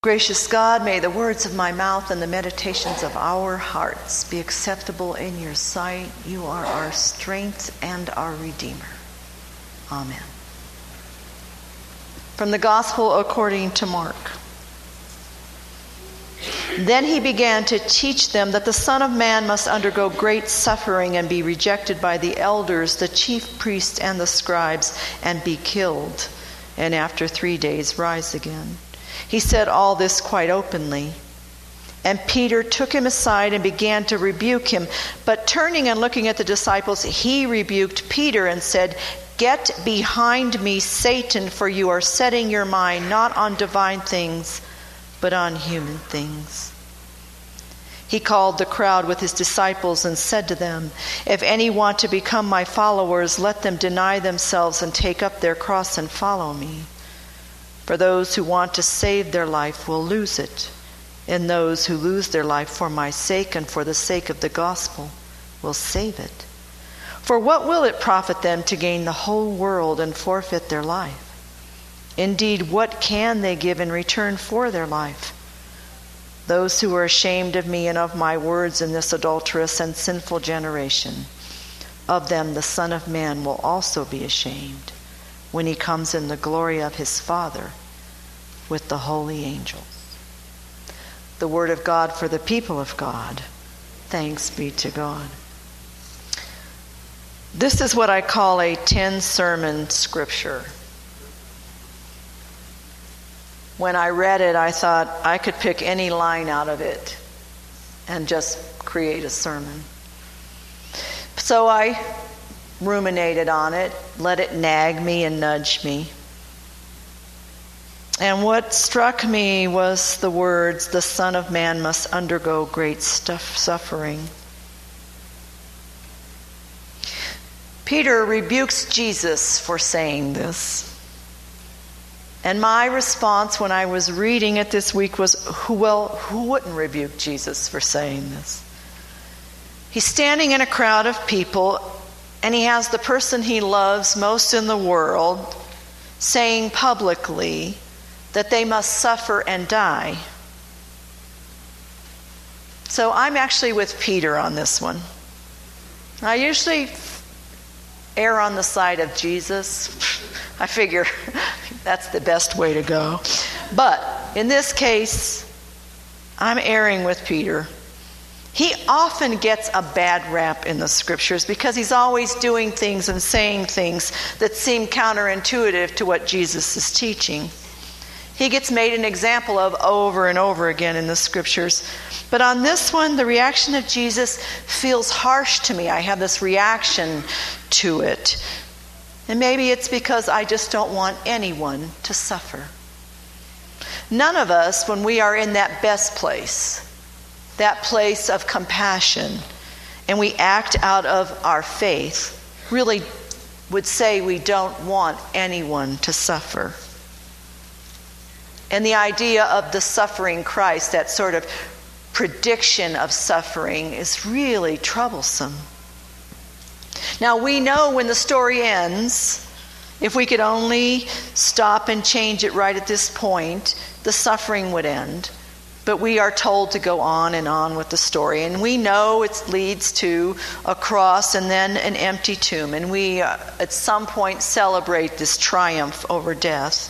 Gracious God, may the words of my mouth and the meditations of our hearts be acceptable in your sight. You are our strength and our Redeemer. Amen. From the Gospel according to Mark. Then he began to teach them that the Son of Man must undergo great suffering and be rejected by the elders, the chief priests, and the scribes, and be killed, and after 3 days rise again. He said all this quite openly. And Peter took him aside and began to rebuke him. But turning and looking at the disciples, he rebuked Peter and said, "Get behind me, Satan, for you are setting your mind not on divine things, but on human things." He called the crowd with his disciples and said to them, "If any want to become my followers, let them deny themselves and take up their cross and follow me. For those who want to save their life will lose it, and those who lose their life for my sake and for the sake of the gospel will save it. For what will it profit them to gain the whole world and forfeit their life? Indeed, what can they give in return for their life? Those who are ashamed of me and of my words in this adulterous and sinful generation, of them the Son of Man will also be ashamed when he comes in the glory of his Father with the holy angels." The word of God for the people of God. Thanks be to God. This is what I call a 10-sermon scripture. When I read it, I thought I could pick any line out of it and just create a sermon. So I ruminated on it, let it nag me and nudge me. And what struck me was the words, "The Son of Man must undergo great suffering." Peter rebukes Jesus for saying this. And my response when I was reading it this week was, who wouldn't rebuke Jesus for saying this? He's standing in a crowd of people, and he has the person he loves most in the world saying publicly that they must suffer and die. So I'm actually with Peter on this one. I usually err on the side of Jesus. I figure that's the best way to go. But in this case, I'm erring with Peter. He often gets a bad rap in the scriptures because he's always doing things and saying things that seem counterintuitive to what Jesus is teaching. He gets made an example of over and over again in the scriptures. But on this one, the reaction of Jesus feels harsh to me. I have this reaction to it. And maybe it's because I just don't want anyone to suffer. None of us, when we are in that best place, that place of compassion, and we act out of our faith, really would say we don't want anyone to suffer. And the idea of the suffering Christ, that sort of prediction of suffering, is really troublesome. Now we know when the story ends, if we could only stop and change it right at this point, the suffering would end. But we are told to go on and on with the story. And we know it leads to a cross and then an empty tomb. And we, at some point, celebrate this triumph over death.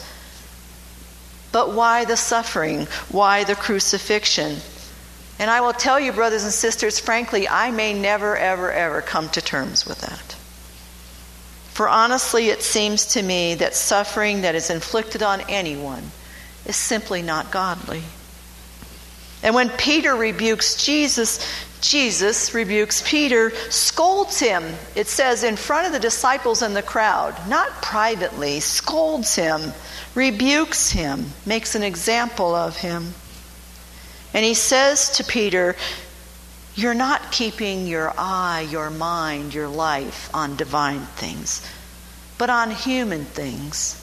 But why the suffering? Why the crucifixion? And I will tell you, brothers and sisters, frankly, I may never, ever, ever come to terms with that. For honestly, it seems to me that suffering that is inflicted on anyone is simply not godly. And when Peter rebukes Jesus, Jesus rebukes Peter, scolds him. It says in front of the disciples and the crowd, not privately, scolds him, rebukes him, makes an example of him. And he says to Peter, "You're not keeping your eye, your mind, your life on divine things, but on human things."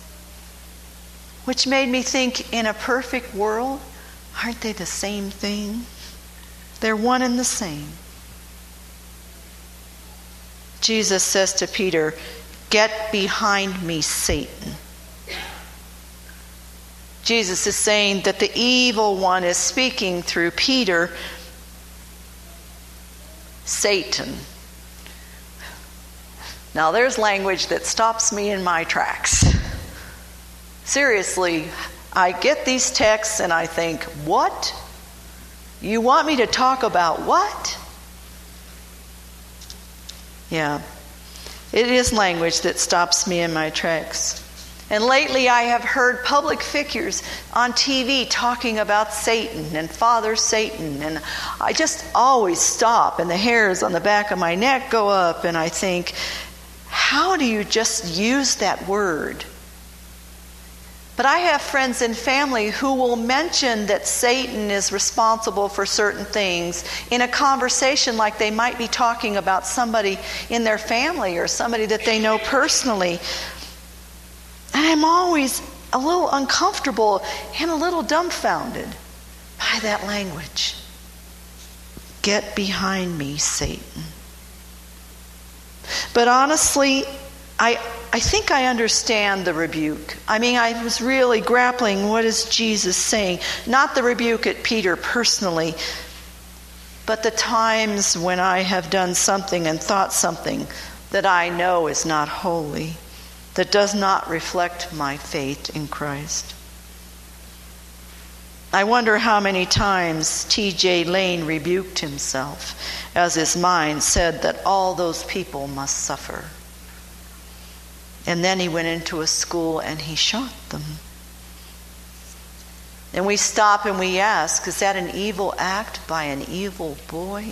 Which made me think, in a perfect world, aren't they the same thing? They're one and the same. Jesus says to Peter, "Get behind me, Satan." Jesus is saying that the evil one is speaking through Peter, Satan. Now there's language that stops me in my tracks. Seriously, I get these texts and I think, what? You want me to talk about what? Yeah, it is language that stops me in my tracks. And lately I have heard public figures on TV talking about Satan and Father Satan, and I just always stop and the hairs on the back of my neck go up and I think, how do you just use that word? But I have friends and family who will mention that Satan is responsible for certain things in a conversation like they might be talking about somebody in their family or somebody that they know personally. And I'm always a little uncomfortable and a little dumbfounded by that language. Get behind me, Satan. But honestly, I think I understand the rebuke. I mean, I was really grappling, what is Jesus saying? Not the rebuke at Peter personally, but the times when I have done something and thought something that I know is not holy, that does not reflect my faith in Christ. I wonder how many times T.J. Lane rebuked himself as his mind said that all those people must suffer. And then he went into a school and he shot them. And we stop and we ask, is that an evil act by an evil boy?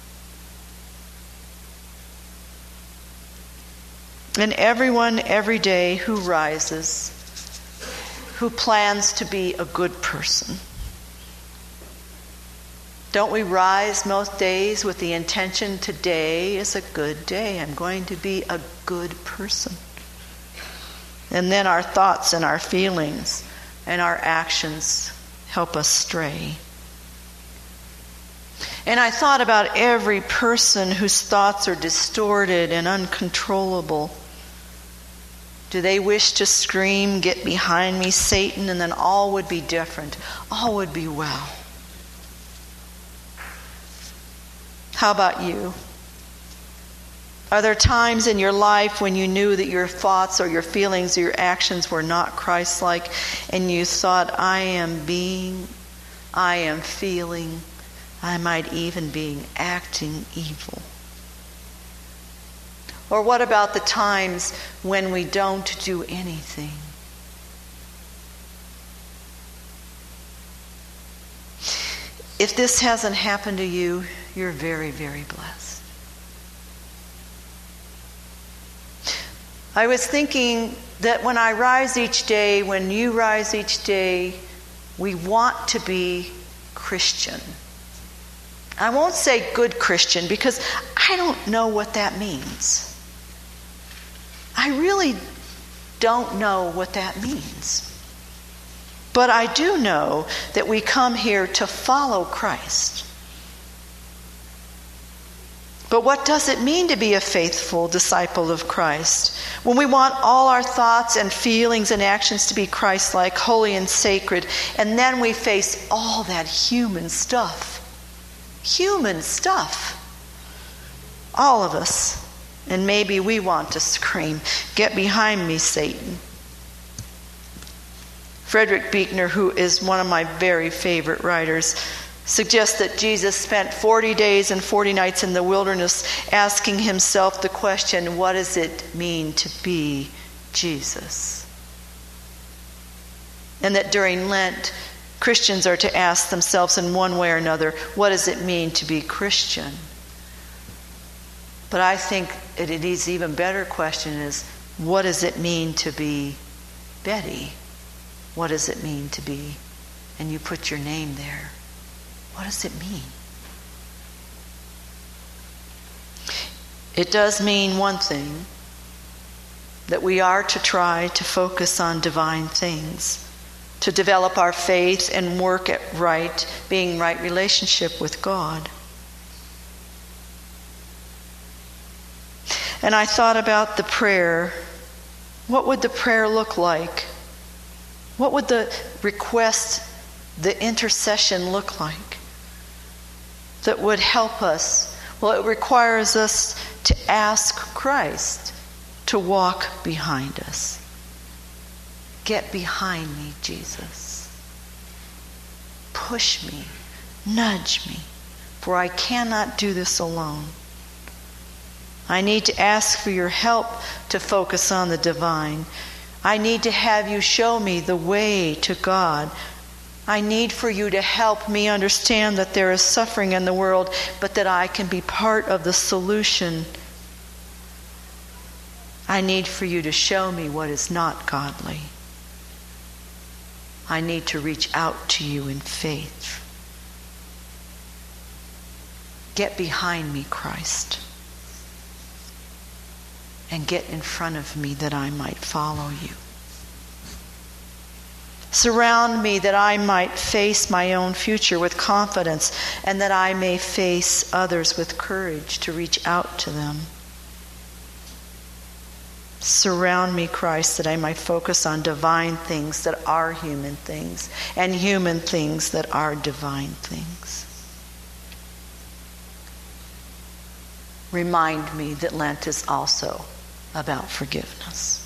And everyone every day who rises, who plans to be a good person. Don't we rise most days with the intention, today is a good day. I'm going to be a good person. And then our thoughts and our feelings and our actions help us stray. And I thought about every person whose thoughts are distorted and uncontrollable. Do they wish to scream, get behind me, Satan, and then all would be different. All would be well. How about you? Are there times in your life when you knew that your thoughts or your feelings or your actions were not Christ-like and you thought, I am feeling, I might even be acting evil? Or what about the times when we don't do anything? If this hasn't happened to you, you're very, very blessed. I was thinking that when I rise each day, when you rise each day, we want to be Christian. I won't say good Christian because I don't know what that means. I really don't know what that means. But I do know that we come here to follow Christ. But what does it mean to be a faithful disciple of Christ? When we want all our thoughts and feelings and actions to be Christ-like, holy and sacred, and then we face all that human stuff. Human stuff. All of us. And maybe we want to scream, get behind me, Satan. Frederick Buechner, who is one of my very favorite writers, suggests that Jesus spent 40 days and 40 nights in the wilderness asking himself the question, what does it mean to be Jesus? And that during Lent, Christians are to ask themselves in one way or another, what does it mean to be Christian? But I think it is an even better question is, what does it mean to be Betty? What does it mean to be? And you put your name there. What does it mean? It does mean one thing, that we are to try to focus on divine things, to develop our faith and work at being right relationship with God. And I thought about the prayer. What would the prayer look like? What would the request, the intercession look like that would help us? Well, it requires us to ask Christ to walk behind us. Get behind me, Jesus. Push me, nudge me, for I cannot do this alone. I need to ask for your help to focus on the divine. I need to have you show me the way to God. I need for you to help me understand that there is suffering in the world, but that I can be part of the solution. I need for you to show me what is not godly. I need to reach out to you in faith. Get behind me, Christ, and get in front of me that I might follow you. Surround me that I might face my own future with confidence, and that I may face others with courage to reach out to them. Surround me, Christ, that I might focus on divine things that are human things, and human things that are divine things. Remind me that Lent is also about forgiveness.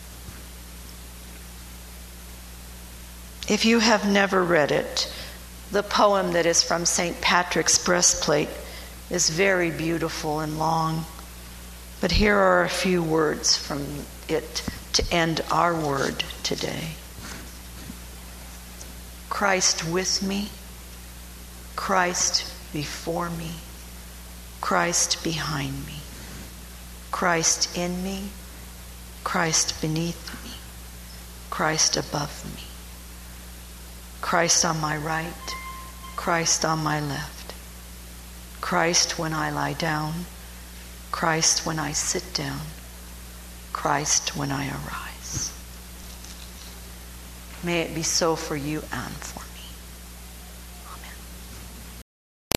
If you have never read it, the poem that is from St. Patrick's Breastplate is very beautiful and long. But here are a few words from it to end our word today. Christ with me, Christ before me, Christ behind me, Christ in me, Christ beneath me, Christ above me, Christ on my right, Christ on my left, Christ when I lie down, Christ when I sit down, Christ when I arise. May it be so for you and for me.